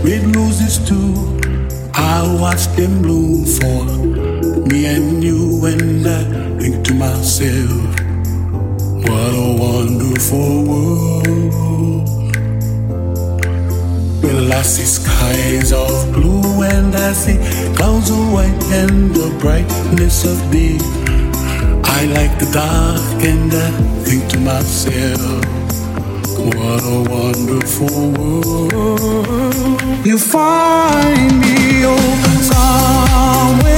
red roses too. I watch them bloom for me and you, and I think to myself, what a wonderful world. Well, I see skies of blue and I see clouds of white and the brightness of day. I like the dark and I think to myself, what a wonderful world. You find me, oh, somewhere